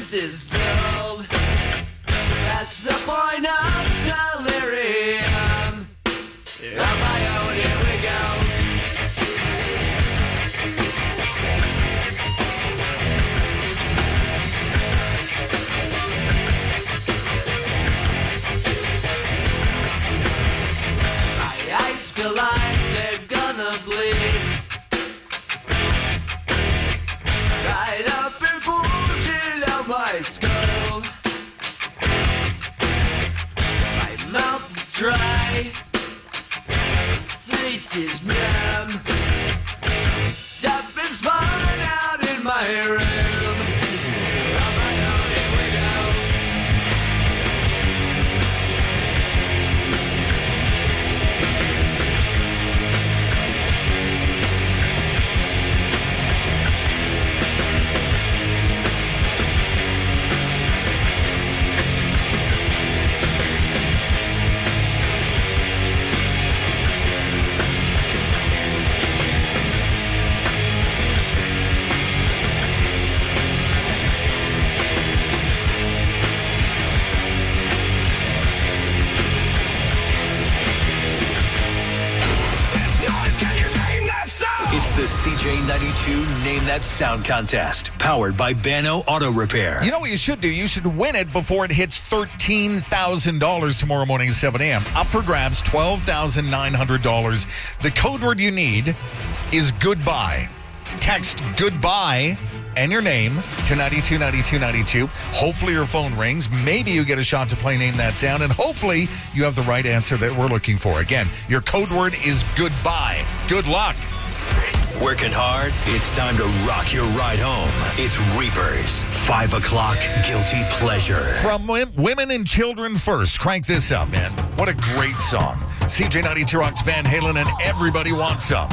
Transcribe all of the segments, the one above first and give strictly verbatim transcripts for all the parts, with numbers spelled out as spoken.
senses dulled. That's the point of delirium. On my own, here we go. My eyes feel like they're gonna bleed. Right up and bulging out my skull. My mouth is dry, face is numb. Something's falling out in my room. On my own, here we go. It's the C J ninety-two Name That Sound Contest, powered by Bano Auto Repair. You know what you should do? You should win it before it hits thirteen thousand dollars tomorrow morning at seven a.m. Up for grabs, twelve thousand nine hundred dollars. The code word you need is goodbye. Text goodbye and your name to ninety-two ninety-two ninety-two. Hopefully your phone rings. Maybe you get a shot to play Name That Sound, and hopefully you have the right answer that we're looking for. Again, your code word is goodbye. Good luck. Working hard? It's time to rock your ride home. It's Reapers. Five o'clock Guilty Pleasure. From Women and Children First. Crank this up, man. What a great song. C J ninety-two rocks Van Halen, and everybody wants some.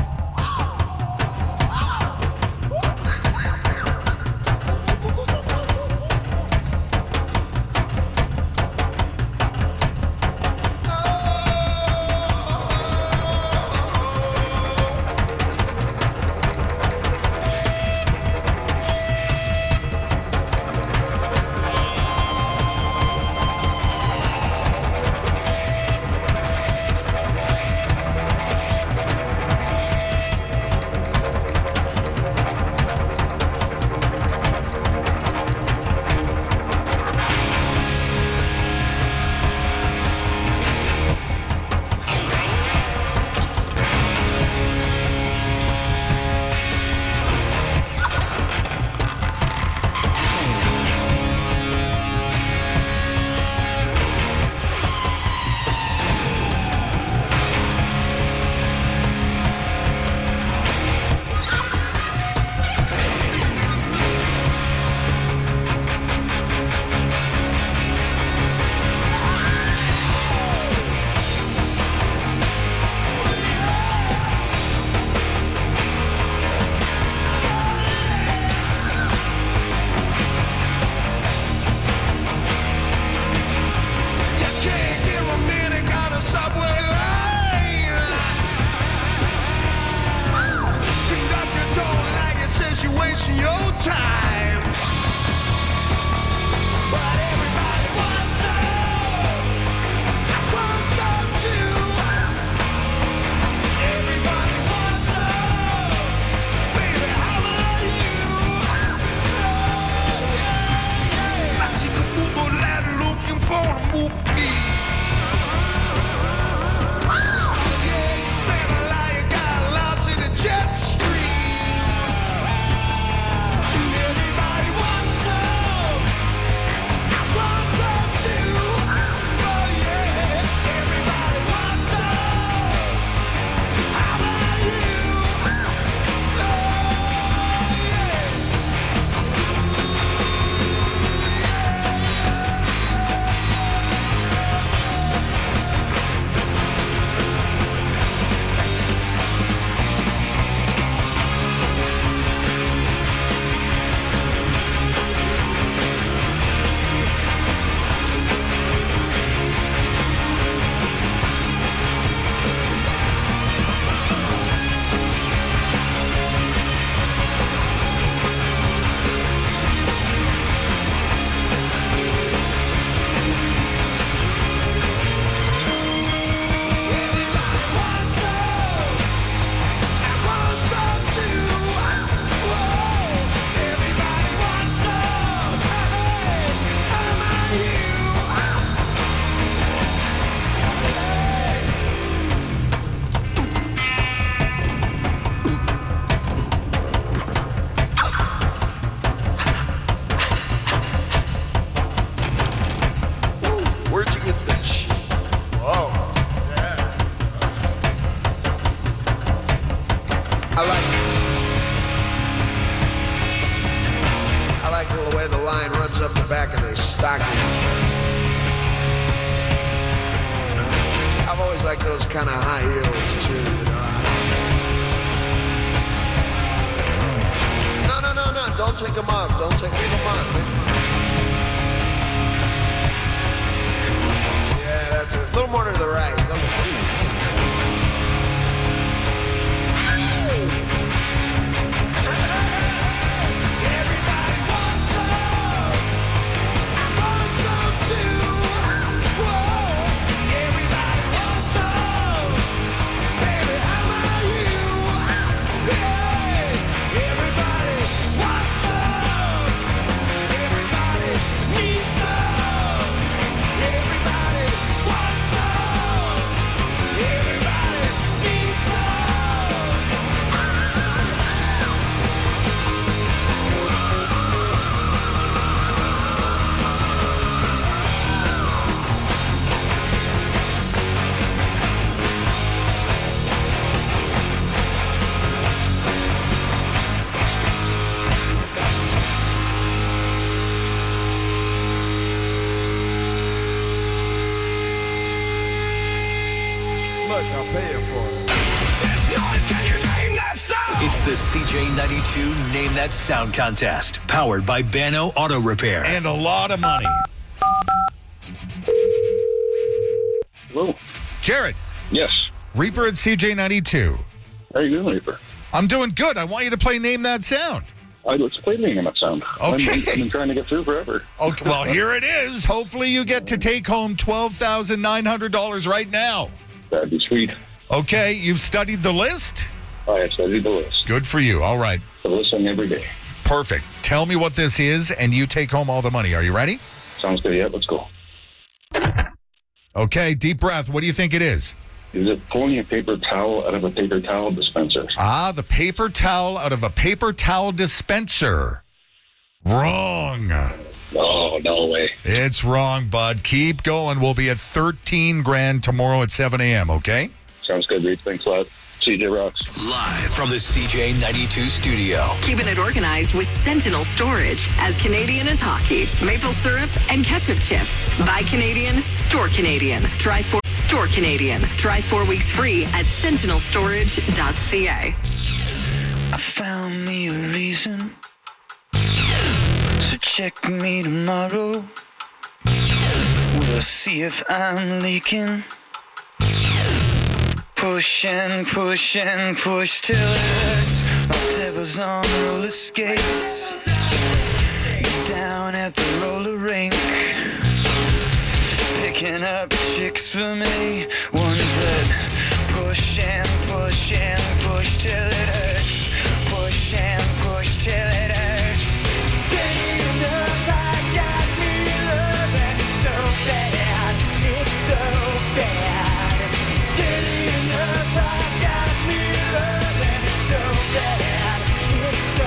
way the line runs up the back of their stockings. I've always liked those kind of high heels too, you know. No, no, no, no, don't take them off. Don't take leave them on. Leave them on. Yeah, that's it. A little more to the right. A little It's the C J ninety-two Name That Sound Contest, powered by Bano Auto Repair. And a lot of money. Hello. Jared. Yes. Reaper at C J ninety-two. How are you doing, Reaper? I'm doing good. I want you to play Name That Sound. I, let's play Name That Sound. Okay. I've, I've been trying to get through forever. Okay. Well, here it is. Hopefully you get to take home twelve thousand nine hundred dollars right now. That'd be sweet. Okay. You've studied the list? I have studied the list. Good for you. All right. I listen every day. Perfect. Tell me what this is, and you take home all the money. Are you ready? Sounds good. Yeah, let's go. Okay. Deep breath. What do you think it is? Is it pulling a paper towel out of a paper towel dispenser? Ah, the paper towel out of a paper towel dispenser. Wrong. Oh, no way. It's wrong, bud. Keep going. We'll be at thirteen grand tomorrow at seven a.m., okay? Sounds good, Reed. Thanks a lot. C J rocks. Live from the C J ninety-two studio. Keeping it organized with Sentinel Storage. As Canadian as hockey, maple syrup, and ketchup chips. Buy Canadian, store Canadian. Try four, store Canadian. Try four weeks free at sentinel storage dot c a. I found me a reason, so check me tomorrow. We'll see if I'm leaking. Push and push and push till it hurts. My devil's on roller skates. Down at the roller rink, picking up chicks for me. Ones that push and push and push till it hurts. Push and push till it hurts. Day enough, I got me love, and it's so bad, it's so bad. Day enough, I got me love, and it's so bad, it's so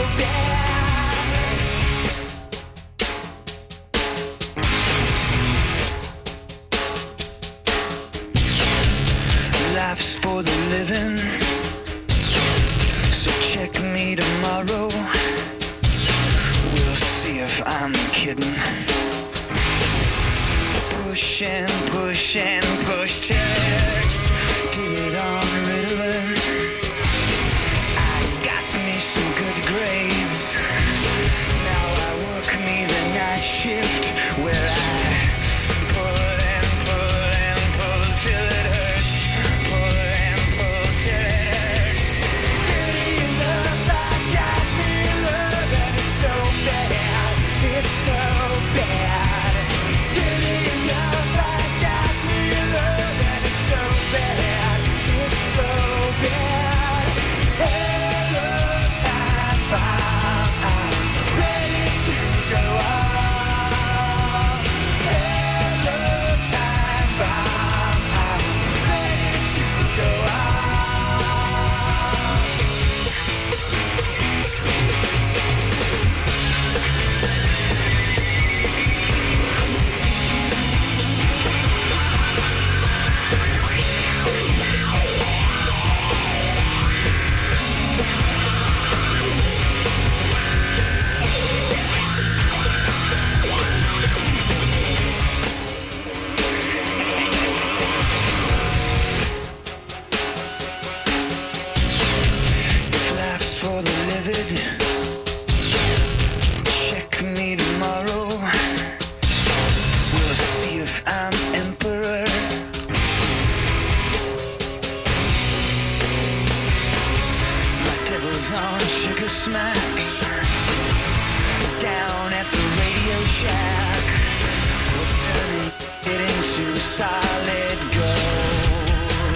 bad. Life's for the living, so check me tomorrow. We'll see if I'm kidding. Push and push and push till it hurts. Did it on Ritalin. I got me some good grades. Now I work me the night shift where I pull and pull and pull till it hurts. Pull and pull till it hurts. Day enough, I got me love, and it's so bad, it's so bad. Day enough, I got me love, and it's so bad, it's shack. We'll turn it into solid gold.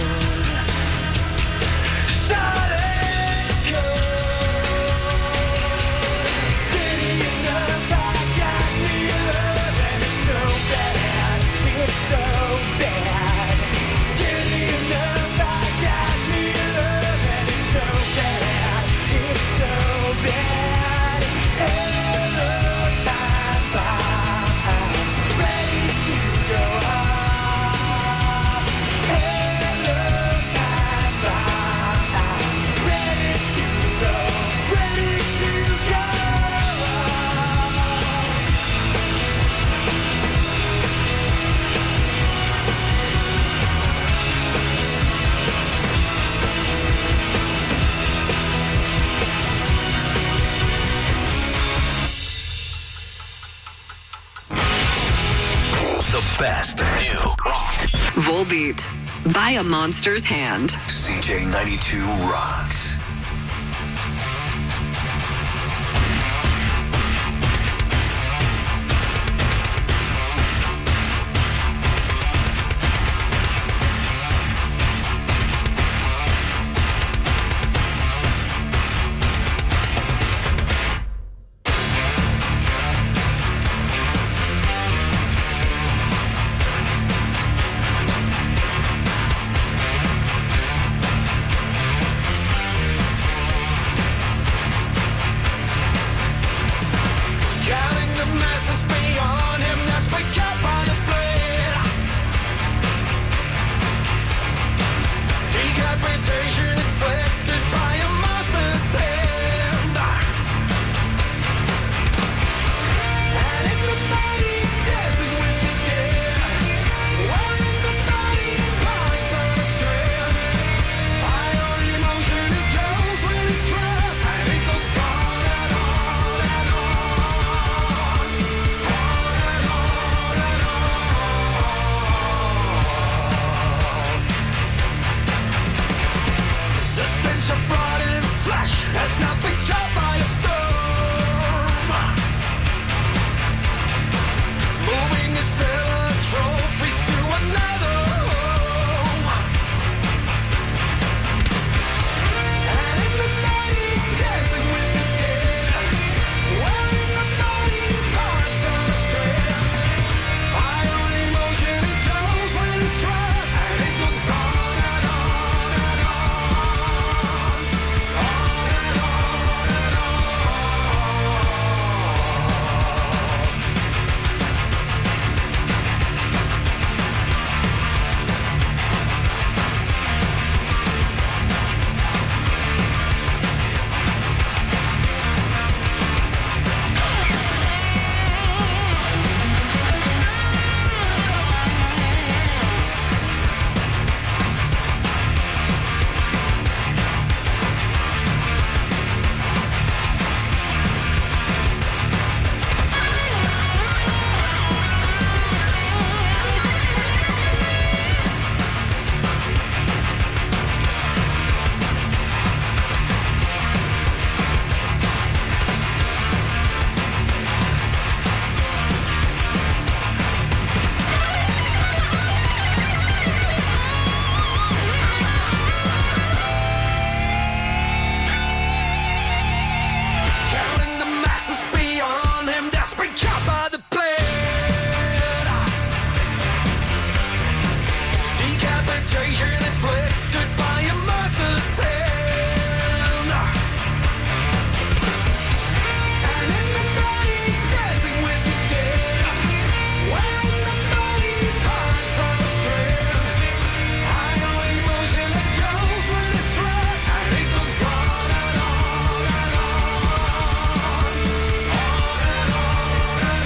Solid gold. Did you know I got me love and it's so bad, it's so bad. Did you know I got me love and it's so bad, it's so bad. Hello, time bomb, ready to go off. Hello, time bomb, ready to go, ready to go off. The best new rock. Volbeat. By a Monster's Hand. C J ninety-two rocks. Counting the masses beyond him, that's my cut by the blade. Decapitation inflicted by a monster's hand. And in the body's dancing with the dead, wearing the body parts on a strand. High on emotion, it goes with the stress, and it goes on and on and on. The stench of rotting flesh has not been caught by a storm. Moving his cellar trophies to another home. And in the night he's dancing with the dead, wearing the body parts on a strand. High on emotion, it goes with the stress, and it goes on and on and on. On and on and on. Counting the masses beyond him, that's been caught by the blade. Decapitation inflicted by a monster's hand. And in the night he's dancing with the dead, wearing the body parts on a strand. High on emotion, it goes with the stress, and it goes on and on and on. On and on and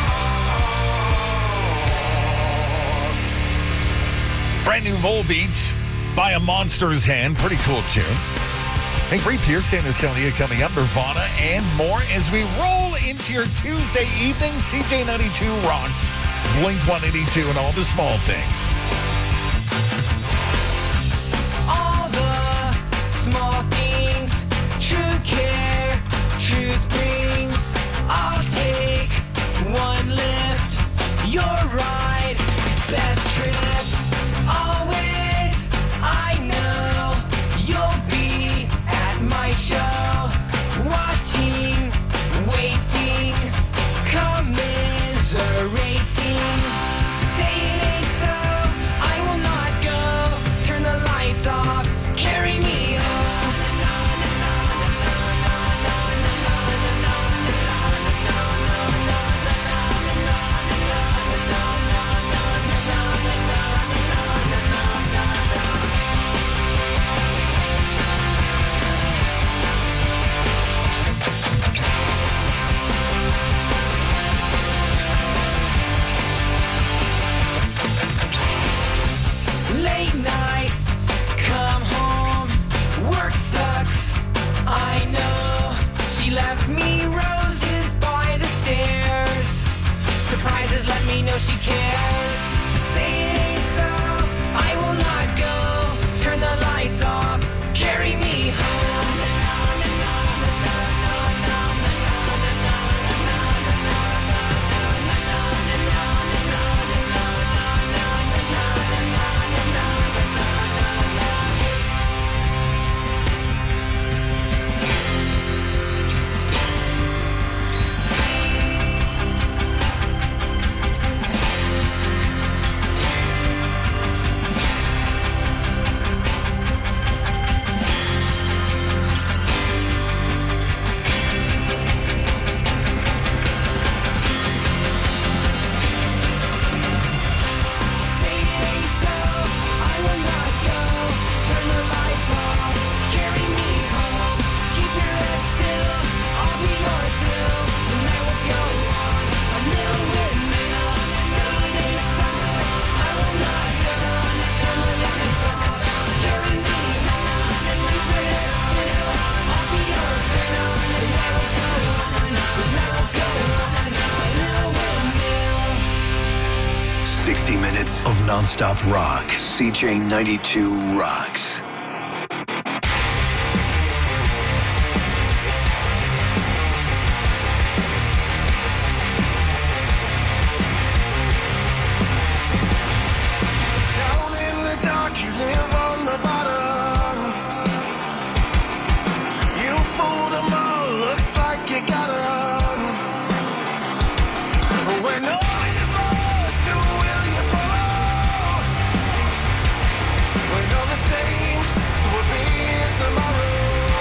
on. Brand new Volbeat by a Monster's Hand. Pretty cool tune. Hey, Brie Pierce, Santa Celia coming up, Nirvana, and more as we roll into your Tuesday evening. C J ninety-two rocks, Blink one eighty-two, and all the small things. All the small things, true care, truth brings. I'll take one she cares. Say it ain't so, I will not go. Turn the lights off, carry me home. sixty minutes of nonstop rock. C J ninety-two rocks. Down in the dark, you live on the bottom. You fooled them all, looks like you got them. When all is lost, who will you follow? When all the saints will be here tomorrow.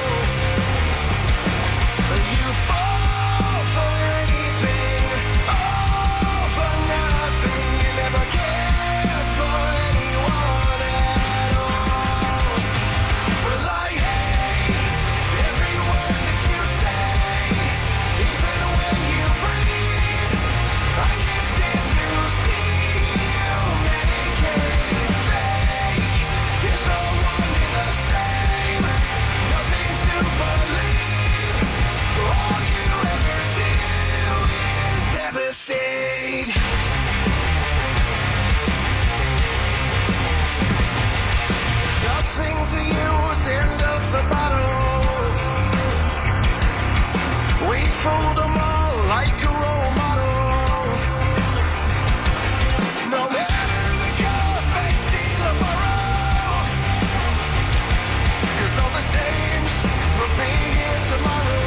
You fall for anything, all for nothing. You never care for anyone at all. Well, I hate every word that you say, even when you breathe. I can't stand to see you medicate fake. It's all one and the same, nothing to believe. All you ever do is devastate. Nothing to use, end of the bottle. We fooled them all like a role model. No matter the cost, make, steal, or borrow. 'Cause all the same shit will be here tomorrow.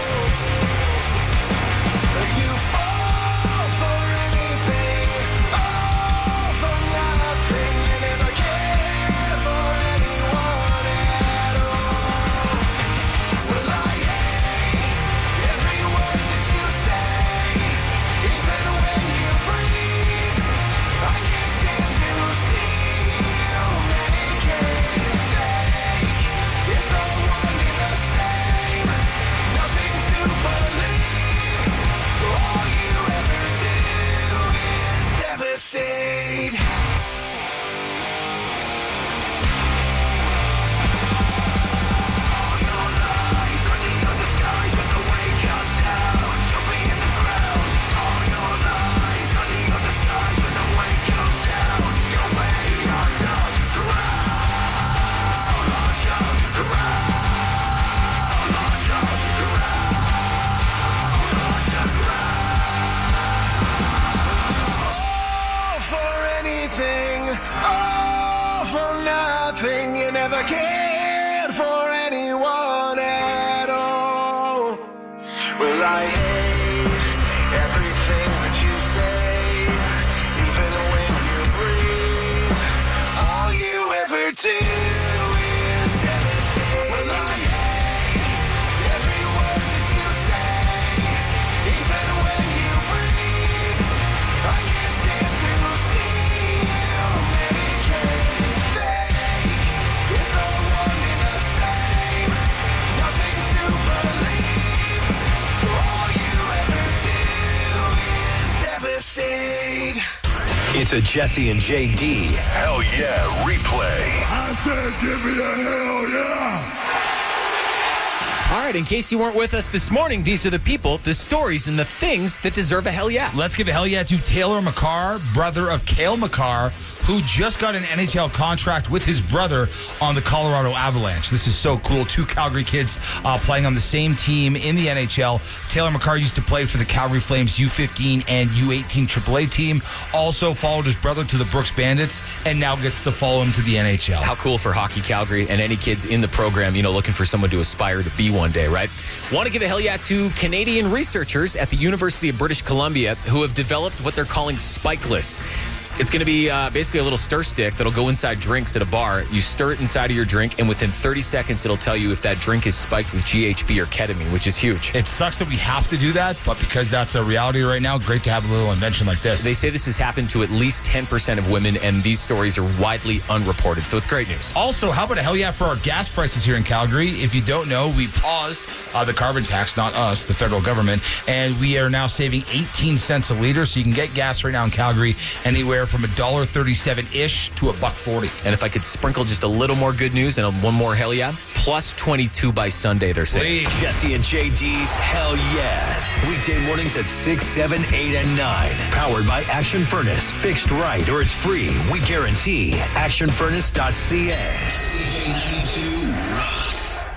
You fall for anything, all for nothing. You never care for anyone at all. Well, I hate every word that you say, even when you breathe. I can't stand to see you medicate fake. It's all one and the same, nothing to believe. All you ever do is devastate. All your lies under your disguise when the weight comes down. Jumping in the ground. All your lies under your disguise when the weight comes down. Your way onto the ground. Onto the ground. Onto the ground. Onto the ground. All for anything, all for nothing. You never cared for anyone at all. Well, I hate everything that you say, even when you breathe. All you ever do is devastate. Well, I hate every word that you say, even when you breathe. I can't stand to see you medicate fake. It's all one and the same, nothing to believe. All you ever do is devastate. It's a Jesse and J D. Hell yeah, replay. I said, give me a hell yeah. All right, in case you weren't with us this morning, these are the people, the stories, and the things that deserve a hell yeah. Let's give a hell yeah to Taylor McCarr, brother of Cale McCarr, who just got an N H L contract with his brother on the Colorado Avalanche. This is so cool. Two Calgary kids uh, playing on the same team in the N H L. Taylor McCarr used to play for the Calgary Flames U fifteen and U eighteen triple A team. Also followed his brother to the Brooks Bandits and now gets to follow him to the N H L. How cool for Hockey Calgary and any kids in the program, you know, looking for someone to aspire to be one day, right? Want to give a hell yeah to Canadian researchers at the University of British Columbia who have developed what they're calling Spikeless. It's going to be uh, basically a little stir stick that'll go inside drinks at a bar. You stir it inside of your drink, and within thirty seconds, it'll tell you if that drink is spiked with G H B or ketamine, which is huge. It sucks that we have to do that, but because that's a reality right now, great to have a little invention like this. They say this has happened to at least ten percent of women, and these stories are widely unreported, so it's great news. Also, how about a hell yeah for our gas prices here in Calgary? If you don't know, we paused uh, the carbon tax, not us, the federal government, and we are now saving eighteen cents a liter, so you can get gas right now in Calgary anywhere from a dollar thirty-seven-ish to a buck forty. And if I could sprinkle just a little more good news and a, one more hell yeah, plus twenty-two by Sunday, they're saying. Please. Jesse and J D's Hell Yes. Weekday mornings at six, seven, eight, and nine. Powered by Action Furnace. Fixed right or it's free. We guarantee. action furnace dot c a. C J ninety-two rocks.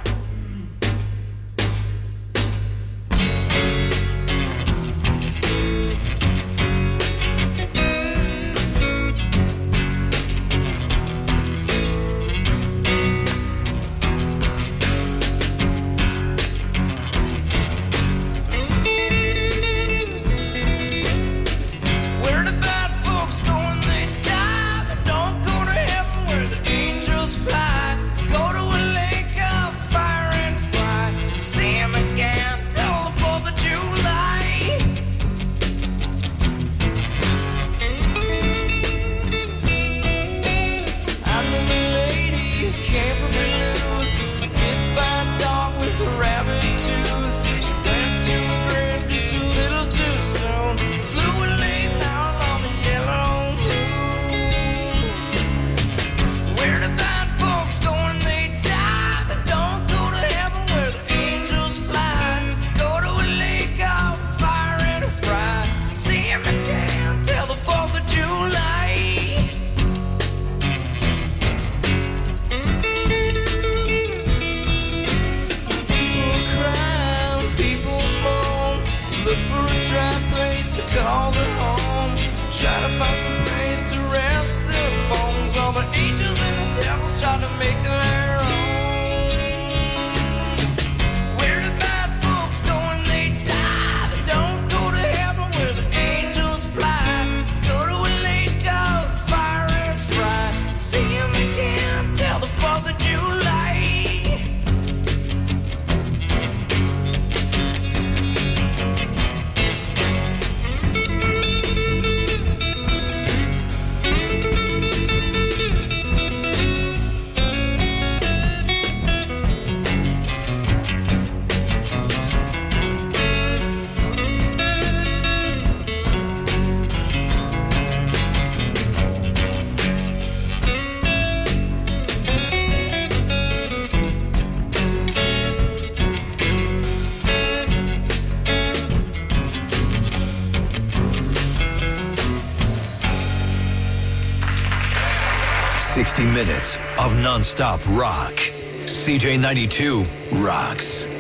sixty minutes of nonstop rock. C J ninety-two rocks.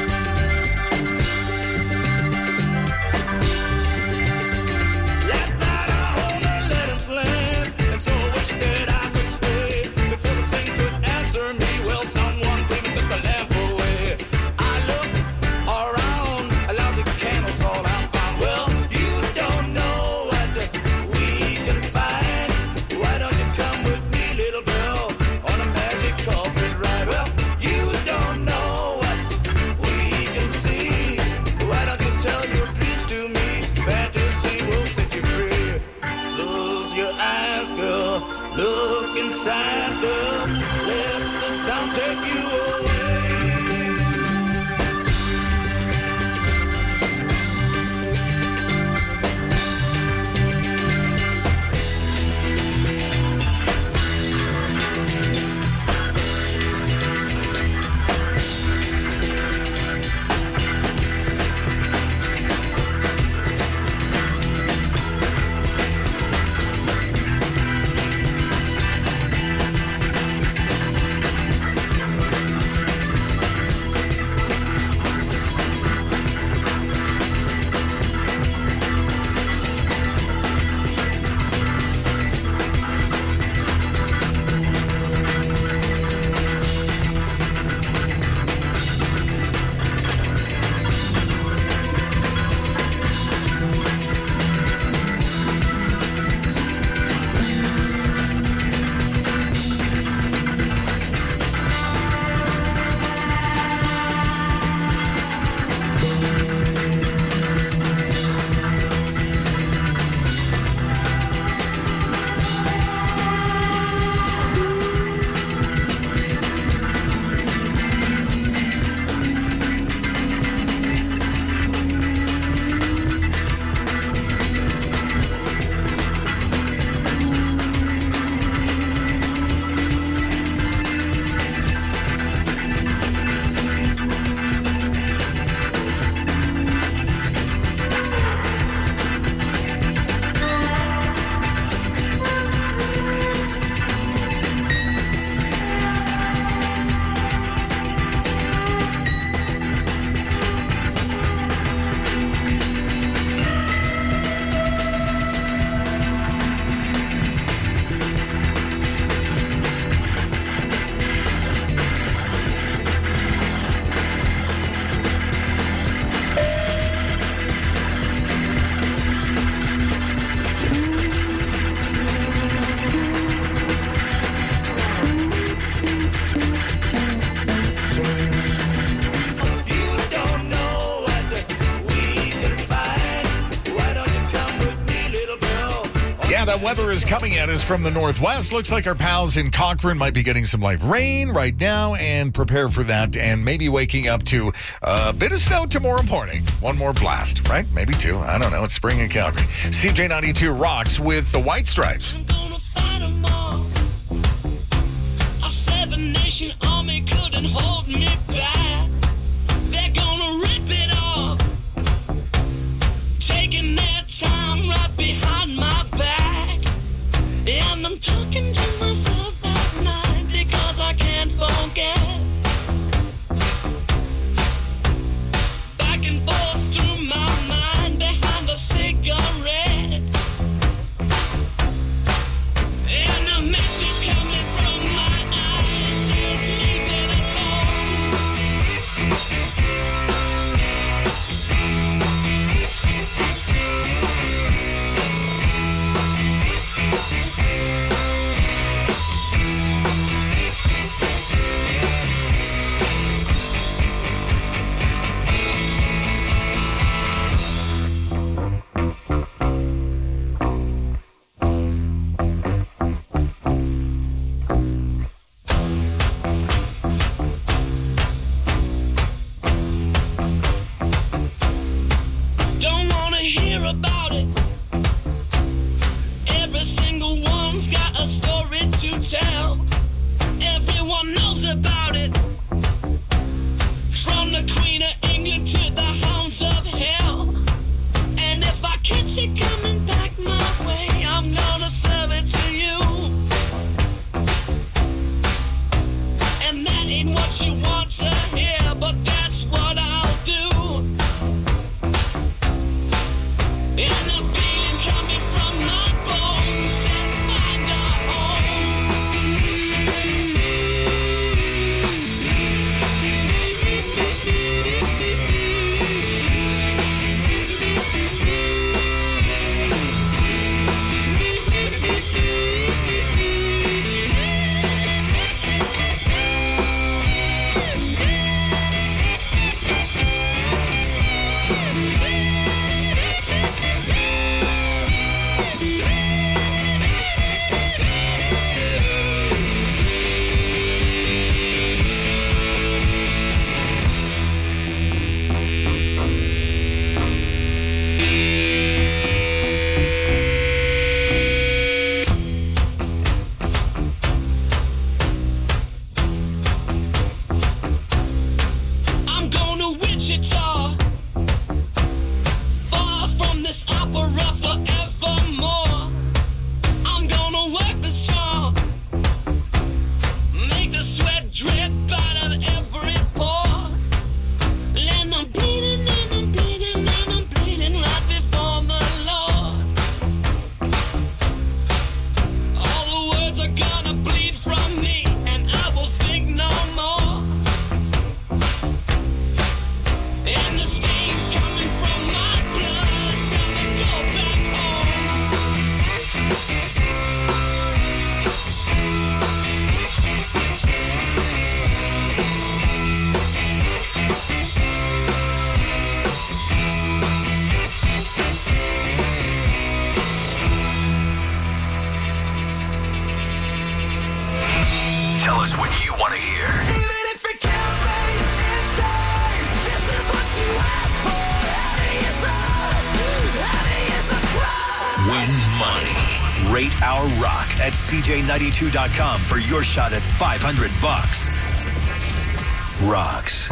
Last night I'll take you away. That weather is coming at us from the northwest. Looks like our pals in Cochrane might be getting some light rain right now, and prepare for that, and maybe waking up to a bit of snow tomorrow morning. One more blast, right? Maybe two. I don't know. It's spring in Calgary. C J ninety-two rocks with the White Stripes. I'm gonna fight 'em all. A seven-nation army couldn't hold me back. They're gonna rip it off, taking their time right behind my back. And I'm talking to myself at night because I can't forget. Back and forth through my mind behind a cigarette. And a message coming from my eyes says leave it tell. Everyone knows about it. From the Queen of England to the hounds of hell. And if I catch it coming back my way, I'm gonna serve it to you. And that ain't what you want to hear, but that's what I'll do. And the feeling coming from my bones says find a home. knows what you want to hear. Even if it kills me inside, this is what you asked for. Heavy is the, heavy is the cry. Win money. Rate Our Rock at C J ninety-two dot com for your shot at five hundred bucks. Rocks.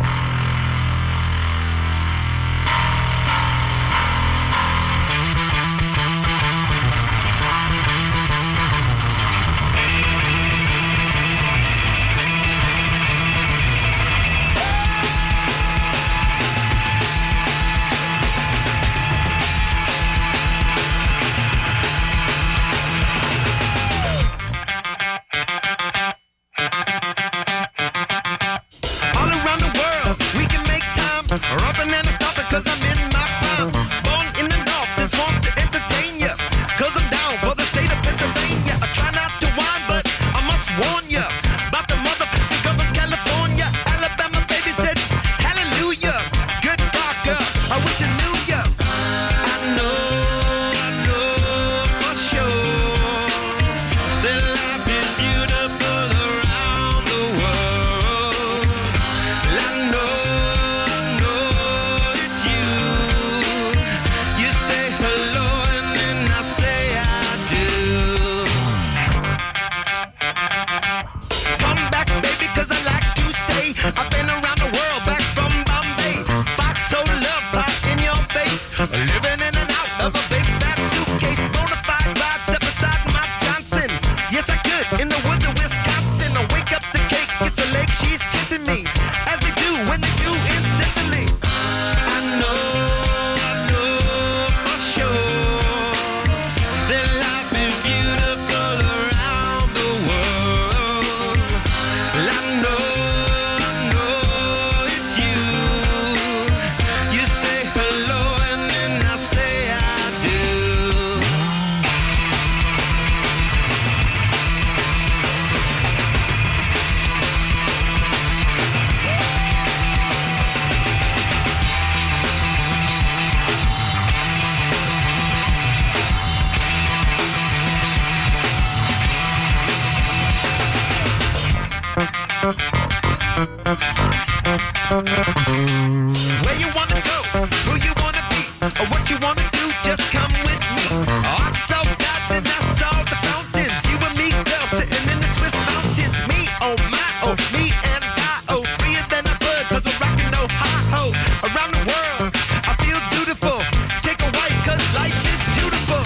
Where you wanna go, who you wanna be, or what you wanna do, just come with me. Oh, I'm so goddamn, I saw the fountains. You and me, girl, sitting in the Swiss mountains. Me, oh my, oh, me and I, oh, freer than a bird, cause we're rockin' no hi-ho. Around the world, I feel dutiful. Take a white, cause life is beautiful.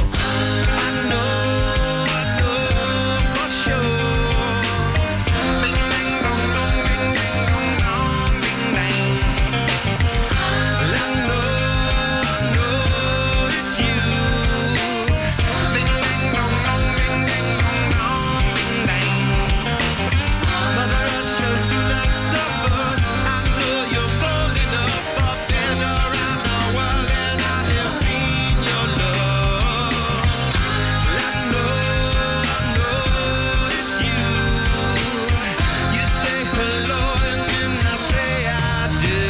I know, I know for sure. Bing, bang, dong, dong, bing, ding, dong, dong, bing, bang. I know, I know it's you. Bing, bang, dong, dong, bing, ding, dong, dong, bing, bang. Mother Russia, do not suffer. I know you're bold enough up and around the world, and I have seen your love. I know, I know it's you. You say hello and then I say I do.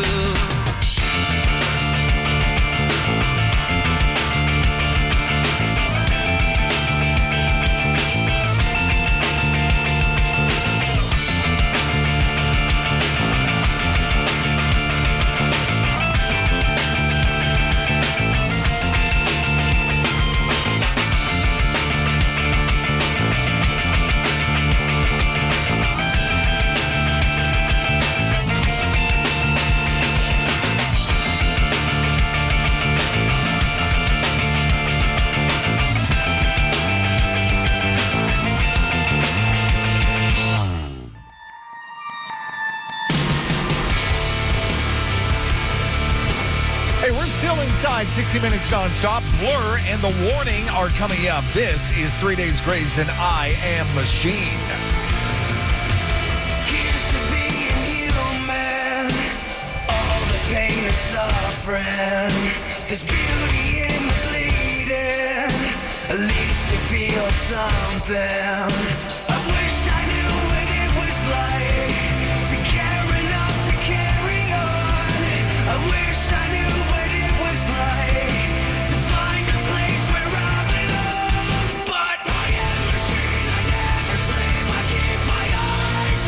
Hey, we're still inside sixty minutes nonstop. Blur and The Warning are coming up. This is Three Days Grace and I Am Machine. Here's to being human, all the pain and suffering. There's beauty in the bleeding, at least you feel something. I wish I knew what it was like to care enough to carry on. I wish I knew what it was like to find a place where I belong. But I am a machine, I never sleep, I keep my eyes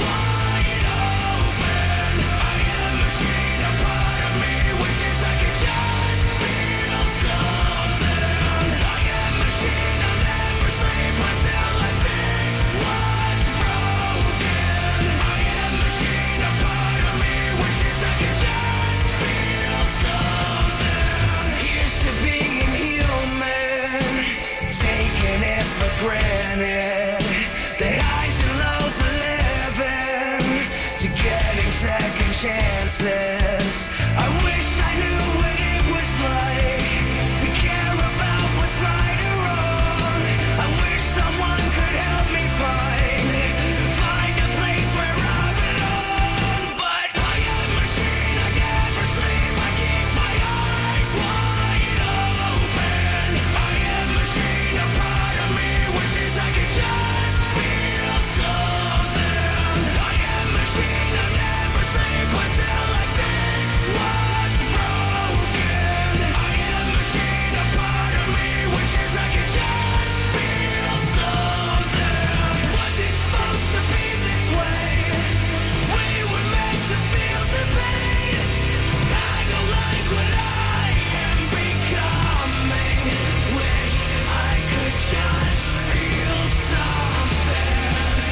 chances. I wish I knew what it was like to care about what's right or wrong. I wish someone could help me find find a place where I belong. But I am a machine, I never sleep. I keep my eyes wide open. I am a machine, a part of me wishes I could just feel something. I am a machine, I never sleep until I fix what's broken. I am a machine, a part of me wishes I could just feel something. Was it supposed to be this way? We were meant to feel the pain. I don't like what I am becoming. Wish I could just feel something.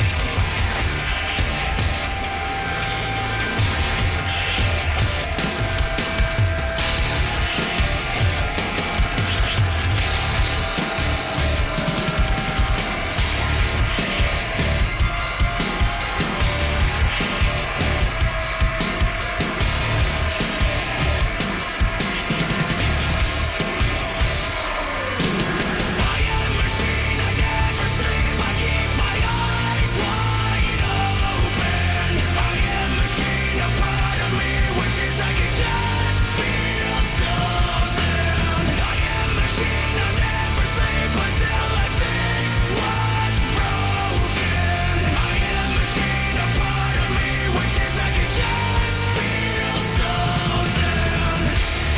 I am a machine, I never sleep. I keep my eyes wide open. I am a machine, a part of me wishes I could just feel something. I am a machine, I never sleep until I fix what's broken. I am a machine, a part of me wishes I could just feel something.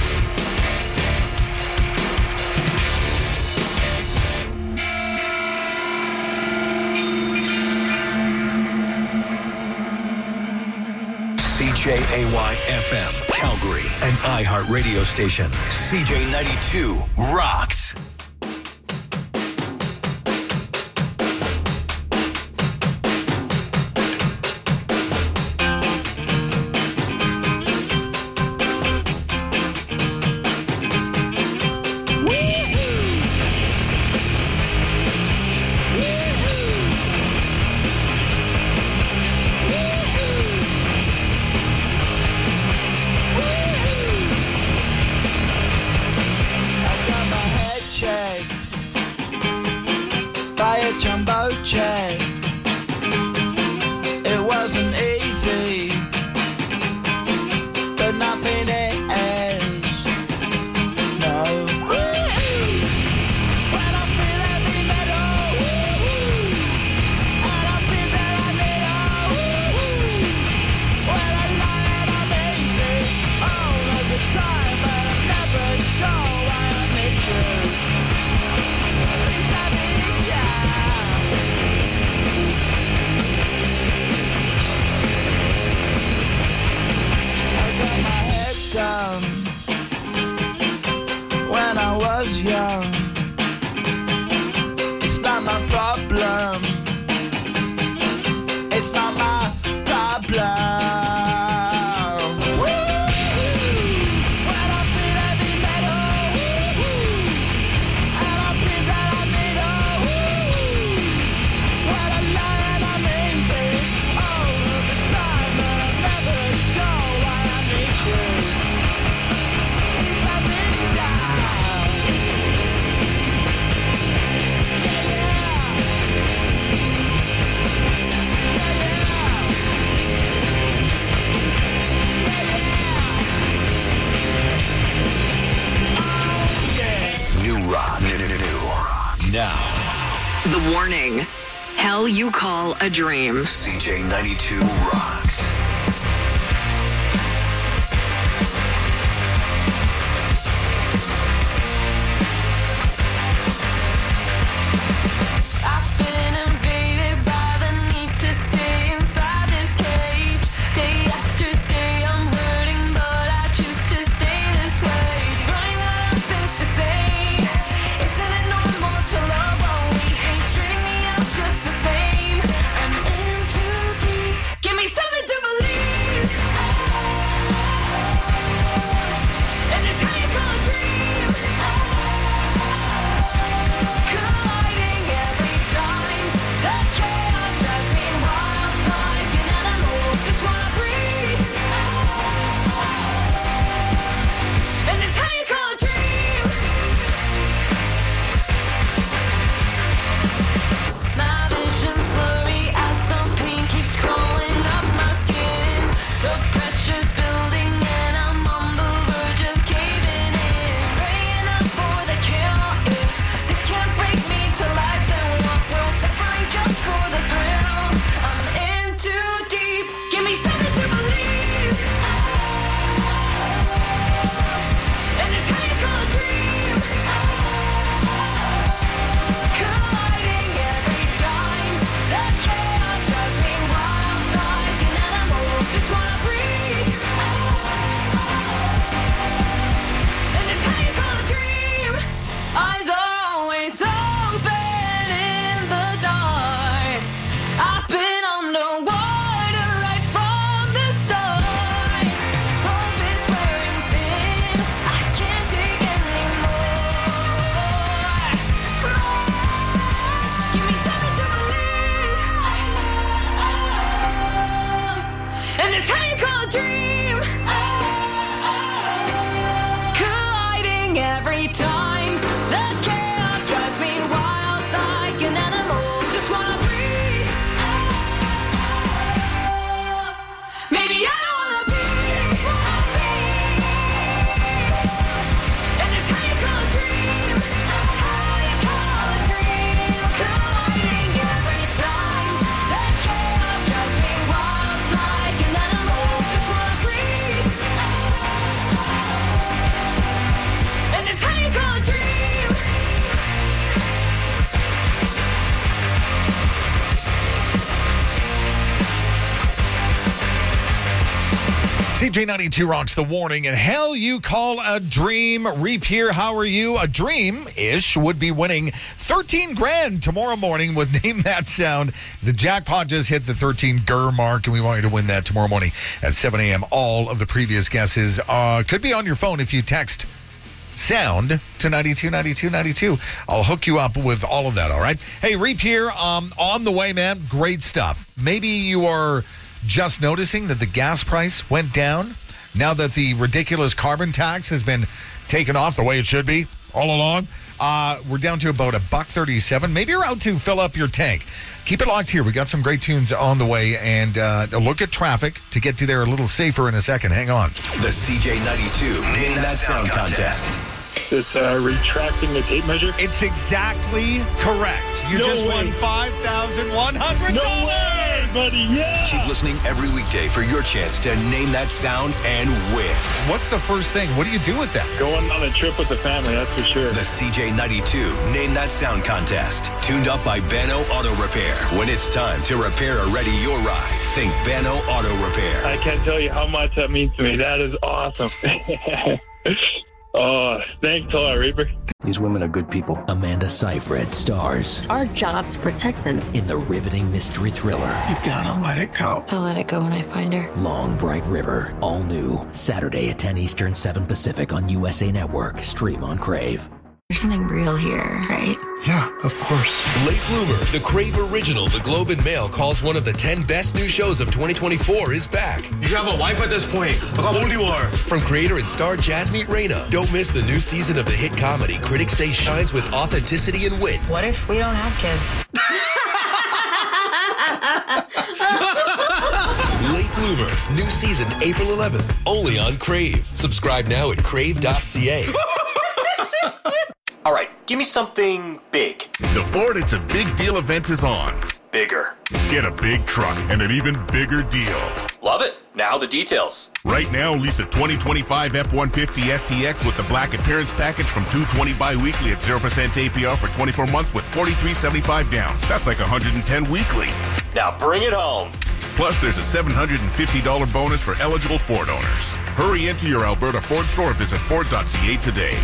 C J A Y F M, Calgary, an iHeart radio station. C J ninety-two rocks. I got my head checked by a jumbo jet. It wasn't easy, but nothing is. No. When I feel heavy metal, and I feel that I need a when I lie and I'm easy all of the time, but I'm never sure why I need you. At least I need ya. I got my head down when I was young. It's not my problem. It's not my problem. When I feel heavy metal, and I feel that I need a when I lie and I'm easy all of the time, but I'm never sure why I need you. At least I need ya. Yeah, yeah. New rock. New, new, new, new. Now, The warning. Hell you call a dream. C J ninety-two rocks. I've been invaded by the need to stay inside this cage. Day after day I'm hurting, but I choose to stay this way. Running out of things to say. Isn't it normal to love all we hate? Straining me out just the same. I'm in too deep. Give me something to it's how you call a dream. Colliding every time. The chaos drives me wild like an animal. Just wanna breathe. Maybe I don't wanna be. And it's how you call a dream. How you call a dream. Colliding every time. The chaos drives me wild like an animal. Just wanna breathe. And it's how you call a dream. C J ninety-two rocks the warning, and hell you call a dream. Reap here, how are you? A dream-ish would be winning thirteen grand tomorrow morning with Name That Sound. The jackpot just hit the thirteen gur mark, and we want you to win that tomorrow morning at seven a.m. All of the previous guesses uh, could be on your phone if you text sound to ninety-two ninety-two ninety-two. I'll hook you up with all of that, all right? Hey, Reap here, um, on the way, man. Great stuff. Maybe you are just noticing that the gas price went down now that the ridiculous carbon tax has been taken off the way it should be all along. Uh, we're down to about a buck thirty-seven. Maybe you're out to fill up your tank. Keep it locked here. We got some great tunes on the way, and uh, a look at traffic to get to there a little safer in a second. Hang on. The C J ninety-two Name That Sound Contest. It's uh, retracting the tape measure. It's exactly correct. You No just way. won five thousand one hundred dollars. No way, buddy. Yeah. Keep listening every weekday for your chance to name that sound and win. What's the first thing? What do you do with that? Going on a trip with the family, that's for sure. The C J ninety-two Name That Sound Contest. Tuned up by Bano Auto Repair. When it's time to repair or ready your ride, think Bano Auto Repair. I can't tell you how much that means to me. That is awesome. Oh, thanks a lot, Reaper. These women are good people. Amanda Seyfried stars It's our job to protect them. in the riveting mystery thriller You gotta let it go. I'll let it go when I find her. Long Bright River. All new. Saturday at ten Eastern, seven Pacific on U S A Network. Stream on Crave. There's something real here, right? Yeah, of course. Late Bloomer, the Crave original, The Globe and Mail calls one of the ten best new shows of twenty twenty-four is back. You have a wife at this point. Look how old you are. From creator and star Jasmine Reyna. Don't miss the new season of the hit comedy critics say shines with authenticity and wit. What if we don't have kids? Late Bloomer, new season April eleventh, only on Crave. Subscribe now at crave dot c a. All right, give me something big. The Ford It's a Big Deal event is on. Bigger. Get a big truck and an even bigger deal. Love it. Now the details. Right now, lease a twenty twenty-five F one fifty S T X with the Black Appearance Package from two hundred twenty bi-weekly at zero percent A P R for twenty-four months with forty-three seventy-five down. That's like one hundred ten weekly. Now bring it home. Plus, there's a seven hundred fifty dollars bonus for eligible Ford owners. Hurry into your Alberta Ford store or visit ford dot c a today.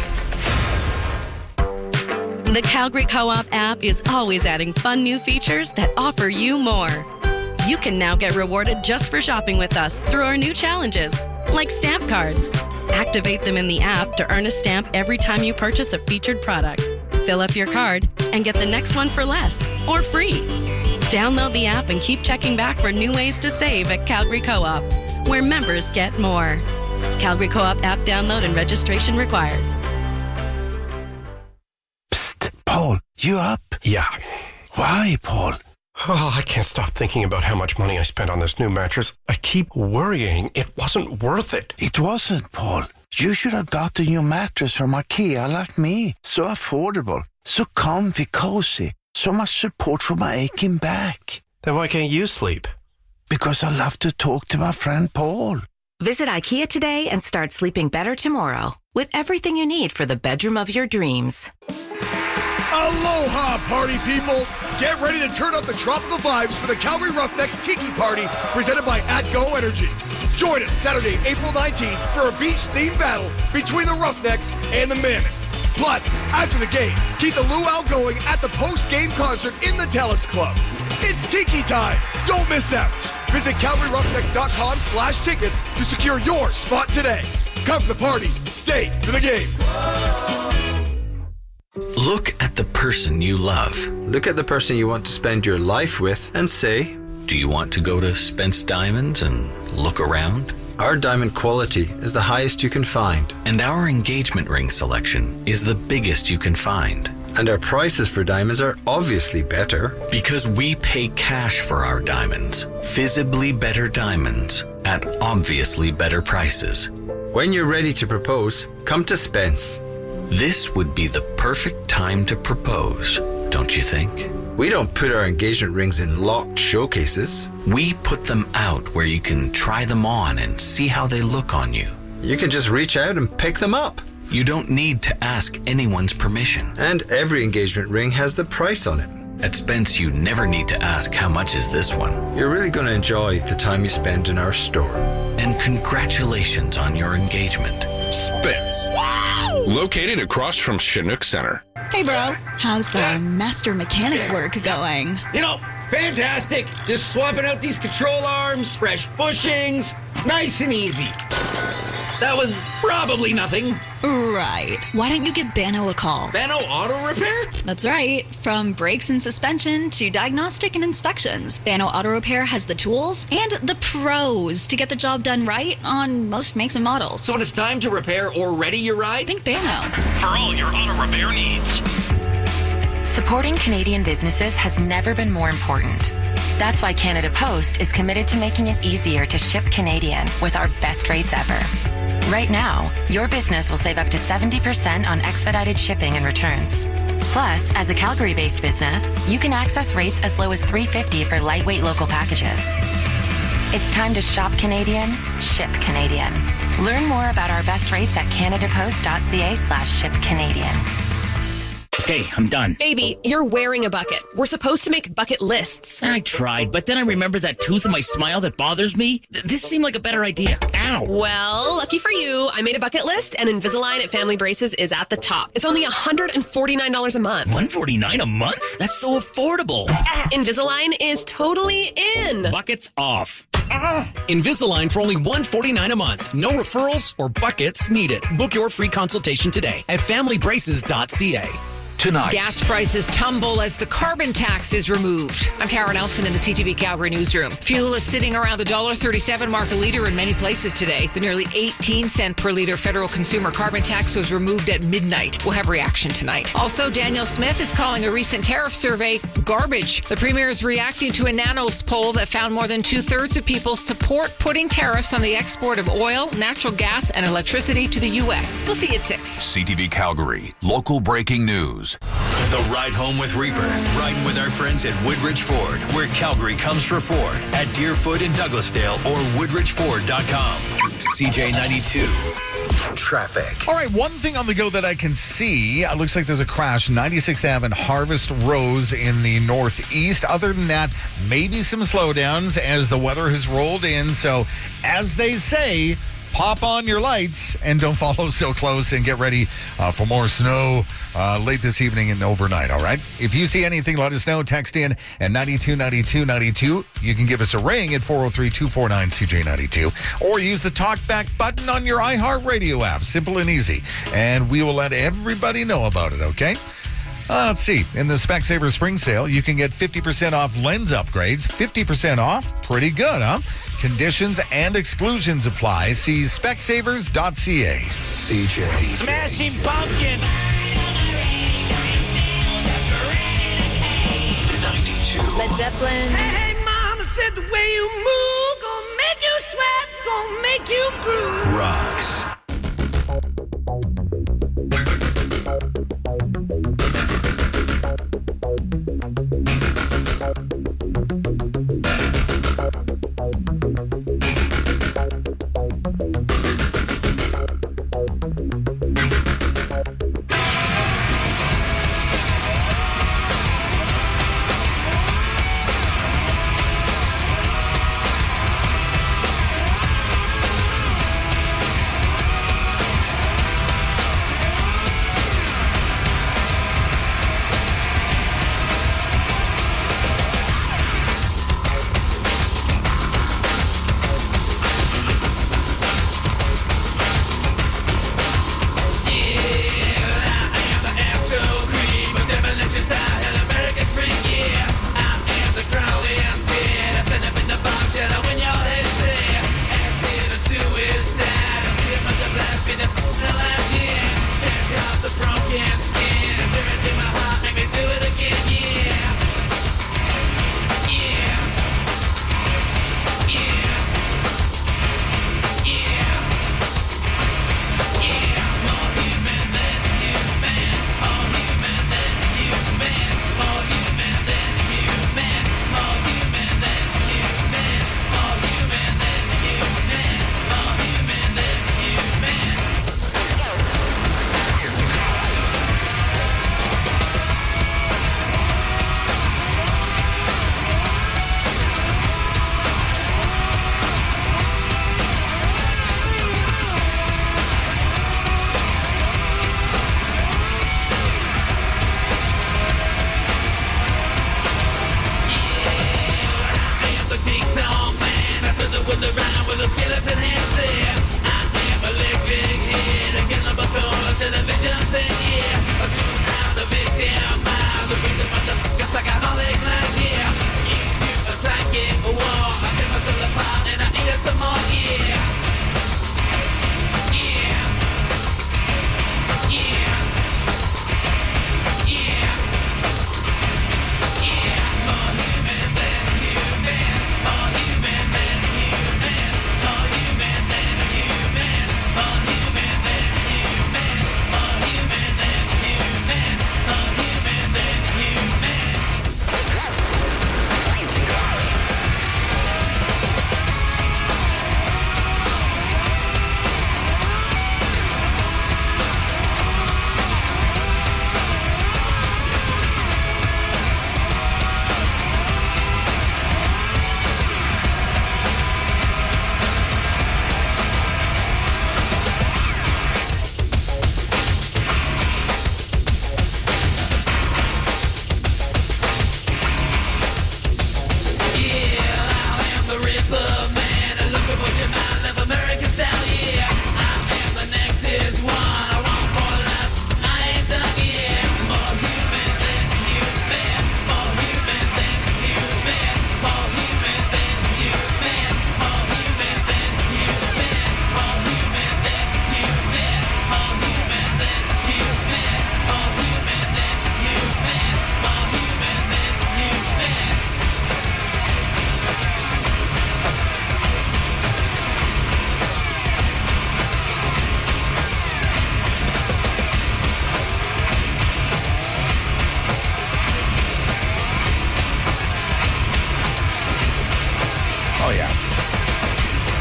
The Calgary Co-op app is always adding fun new features that offer you more. You can now get rewarded just for shopping with us through our new challenges, like stamp cards. Activate them in the app to earn a stamp every time you purchase a featured product. Fill up your card and get the next one for less or free. Download the app and keep checking back for new ways to save at Calgary Co-op, where members get more. Calgary Co-op app download and registration required. Paul, you up? Yeah. Why, Paul? Oh, I can't stop thinking about how much money I spent on this new mattress. I keep worrying it wasn't worth it. It wasn't, Paul. You should have got the new mattress from IKEA like me. So affordable, so comfy, cozy, so much support for my aching back. Then why can't you sleep? Because I love to talk to my friend Paul. Visit IKEA today and start sleeping better tomorrow with everything you need for the bedroom of your dreams. Aloha, party people! Get ready to turn up the tropical vibes for the Calgary Roughnecks Tiki Party presented by AtGo Energy. Join us Saturday, April nineteenth for a beach-themed battle between the Roughnecks and the Mammoth. Plus, after the game, keep the luau going at the post-game concert in the Talents Club. It's Tiki time! Don't miss out! Visit calgary roughnecks dot com slash tickets to secure your spot today. Come for the party, stay for the game. Look at the person you love. Look at the person you want to spend your life with and say, Do you want to go to Spence Diamonds and look around? Our diamond quality is the highest you can find. And our engagement ring selection is the biggest you can find. And our prices for diamonds are obviously better. Because we pay cash for our diamonds. Visibly better diamonds at obviously better prices. When you're ready to propose, come to Spence. This would be the perfect time to propose, don't you think? We don't put our engagement rings in locked showcases. We put them out where you can try them on and see how they look on you. You can just reach out and pick them up. You don't need to ask anyone's permission. And every engagement ring has the price on it. At Spence, you never need to ask, how much is this one? You're really going to enjoy the time you spend in our store. And congratulations on your engagement. Spence. Wow! Located across from Chinook Center. Hey, bro. How's the master mechanic work going? You know, fantastic. Just swapping out these control arms, fresh bushings, nice and easy. That was probably nothing. Right. Why don't you give Bano a call? Bano Auto Repair? That's right. From brakes and suspension to diagnostic and inspections, Bano Auto Repair has the tools and the pros to get the job done right on most makes and models. So when it's time to repair or ready your ride, think Bano. For all your auto repair needs. Supporting Canadian businesses has never been more important. That's why Canada Post is committed to making it easier to ship Canadian with our best rates ever. Right now, your business will save up to seventy percent on expedited shipping and returns. Plus, as a Calgary-based business, you can access rates as low as three dollars and fifty cents for lightweight local packages. It's time to shop Canadian, ship Canadian. Learn more about our best rates at canadapost.ca slash ship Canadian. Okay, I'm done. Baby, you're wearing a bucket. We're supposed to make bucket lists. I tried, but then I remembered that tooth in my smile that bothers me. Th- this seemed like a better idea. Ow. Well, lucky for you, I made a bucket list, and Invisalign at Family Braces is at the top. It's only one hundred forty-nine dollars a month. one hundred forty-nine dollars a month? That's so affordable. Invisalign is totally in. Buckets off. Invisalign for only one hundred forty-nine dollars a month. No referrals or buckets needed. Book your free consultation today at family braces dot c a. Tonight. Gas prices tumble as the carbon tax is removed. I'm Tara Nelson in the C T V Calgary newsroom. Fuel is sitting around the one dollar thirty-seven mark a litre in many places today. The nearly eighteen cent per litre federal consumer carbon tax was removed at midnight. We'll have reaction tonight. Also, Daniel Smith is calling a recent tariff survey garbage. The premier is reacting to a Nanos poll that found more than two-thirds of people support putting tariffs on the export of oil, natural gas, and electricity to the U S. We'll see you at six. C T V Calgary, local breaking news. The Ride Home with Reaper. Riding with our friends at Woodridge Ford, where Calgary comes for Ford. At Deerfoot in Douglasdale or woodridge ford dot com. C J ninety-two. Traffic. All right, one thing on the go that I can see, it looks like there's a crash, ninety-sixth Avenue and Harvest Rose in the northeast. Other than that, maybe some slowdowns as the weather has rolled in. So, as they say, pop on your lights and don't follow so close and get ready uh, for more snow uh, late this evening and overnight, all right? If you see anything, let us know. Text in at ninety-two ninety-two ninety-two. You can give us a ring at four oh three, two four nine, C J ninety-two or use the talkback button on your iHeartRadio app. Simple and easy. And we will let everybody know about it, okay? Uh, let's see. In the Specsavers Spring Sale, you can get fifty percent off lens upgrades. fifty percent off? Pretty good, huh? Conditions and exclusions apply. See specsavers dot c a. C J. Smashing Pumpkins. ninety-two. Led Zeppelin. Hey, hey, mama said the way you move gonna make you sweat, gonna make you groove. Rocks.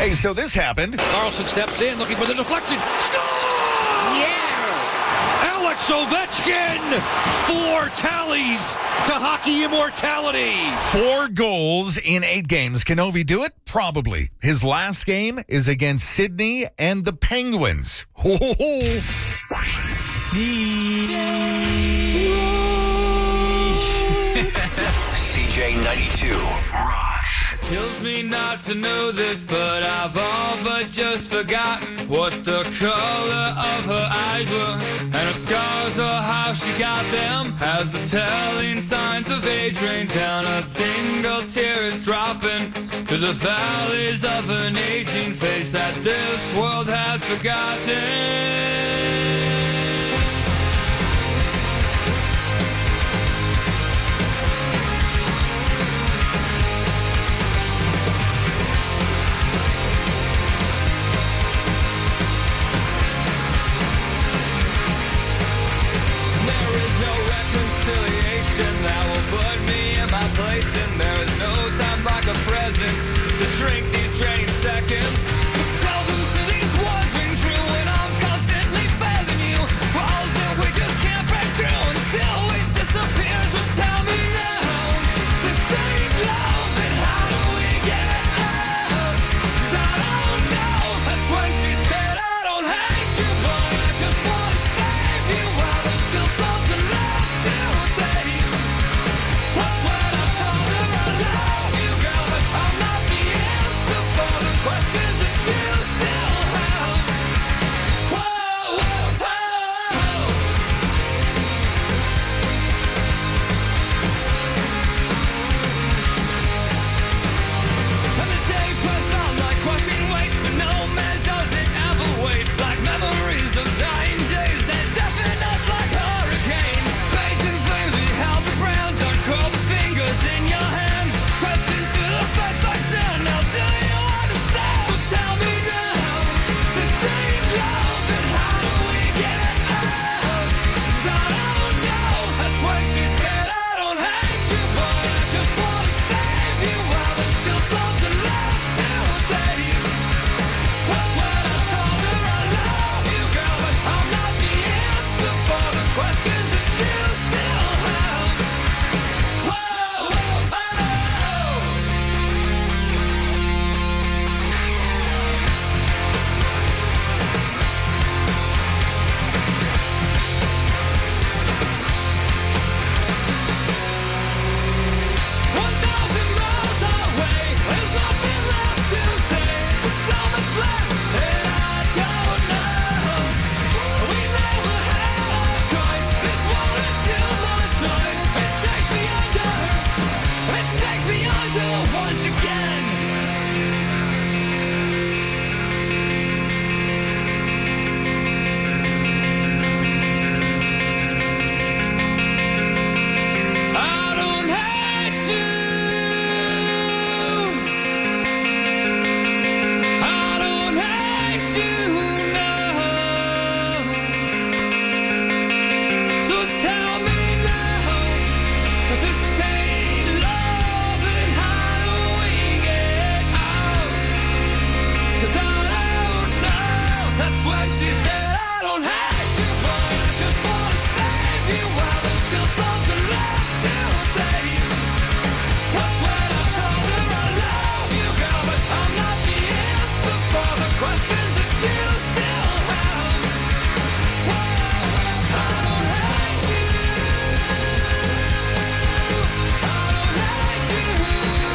Hey, so this happened. Carlson steps in, looking for the deflection. Score! Yes! Alex Ovechkin! Four tallies to hockey immortality. Four goals in eight games. Can Ovi do it? Probably. His last game is against Sydney and the Penguins. Ho, ho, ho. C J ninety-two. Kills me not to know this, but I've all but just forgotten what the color of her eyes were, and her scars or how she got them. As the telling signs of age rain down, a single tear is dropping to the valleys of an aging face that this world has forgotten.